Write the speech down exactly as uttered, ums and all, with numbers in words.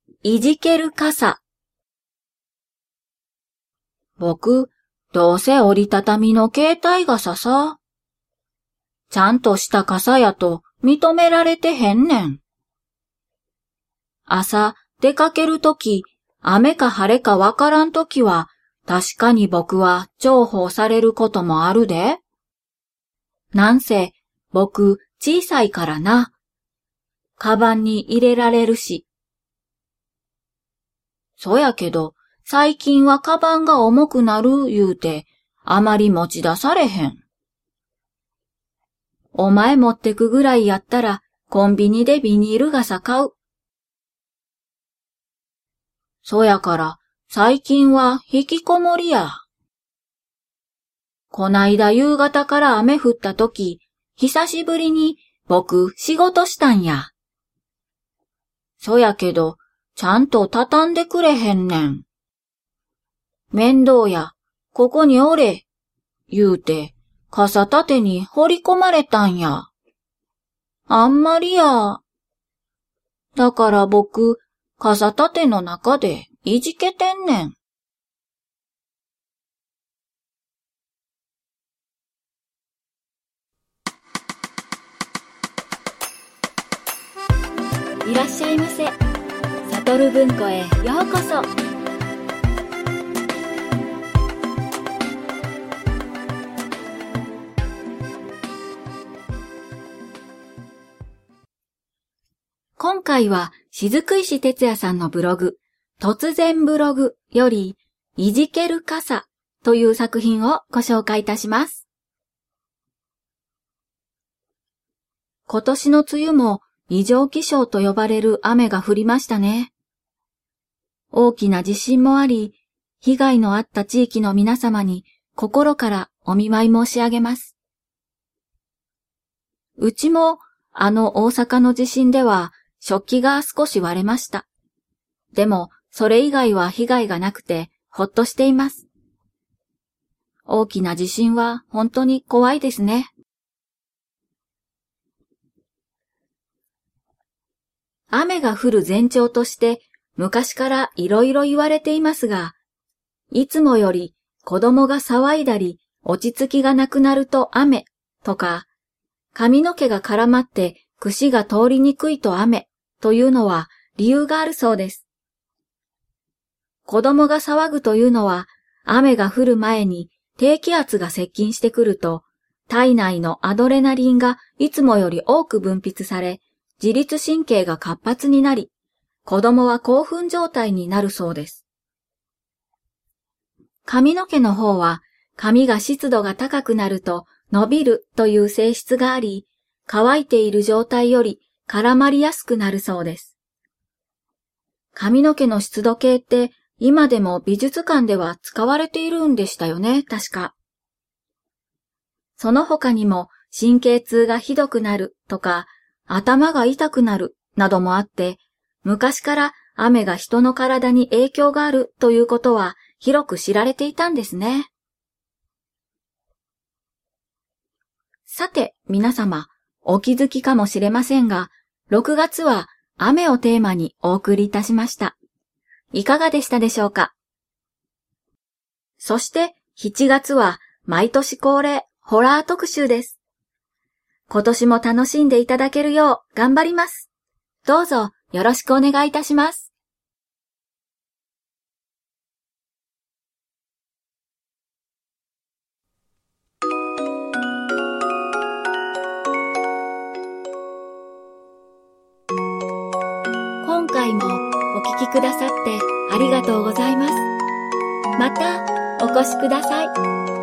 いじける傘。僕、どうせ折りたたみの携帯傘さ。ちゃんとした傘やと認められてへんねん。朝出かけるとき、雨か晴れかわからんときは、確かに僕は重宝されることもあるで。なんせ、僕小さいからな。カバンに入れられるし。そやけど、最近はカバンが重くなる言うて、あまり持ち出されへん。お前持ってくぐらいやったら、コンビニでビニール傘買う。そやから、最近は引きこもりや。こないだ夕方から雨降ったとき、久しぶりに僕仕事したんや。そやけど、ちゃんと畳んでくれへんねん。面倒や、ここにおれ、言うて、傘立てに放り込まれたんや。あんまりや。だから僕、傘立ての中でいじけてんねん。いらっしゃいませ。サトル文庫へようこそ。今回は雫石哲也さんのブログ、突然ブログより、いじける傘という作品をご紹介いたします。今年の梅雨も異常気象と呼ばれる雨が降りましたね。大きな地震もあり、被害のあった地域の皆様に心からお見舞い申し上げます。うちもあの大阪の地震では食器が少し割れました。でもそれ以外は被害がなくてほっとしています。大きな地震は本当に怖いですね。雨が降る前兆として昔からいろいろ言われていますが、いつもより子供が騒いだり落ち着きがなくなると雨とか、髪の毛が絡まって櫛が通りにくいと雨というのは理由があるそうです。子供が騒ぐというのは雨が降る前に低気圧が接近してくると体内のアドレナリンがいつもより多く分泌され自律神経が活発になり子供は興奮状態になるそうです。髪の毛の方は髪が湿度が高くなると伸びるという性質があり乾いている状態より絡まりやすくなるそうです。髪の毛の湿度計って今でも美術館では使われているんでしたよね、確か。その他にも神経痛がひどくなるとか頭が痛くなるなどもあって昔から雨が人の体に影響があるということは広く知られていたんですね。さて皆様、お気づきかもしれませんが、ろくがつは雨をテーマにお送りいたしました。いかがでしたでしょうか？そしてしちがつは毎年恒例ホラー特集です。今年も楽しんでいただけるよう頑張ります。どうぞよろしくお願いいたします。今回もお聞きくださってありがとうございます。またお越しください。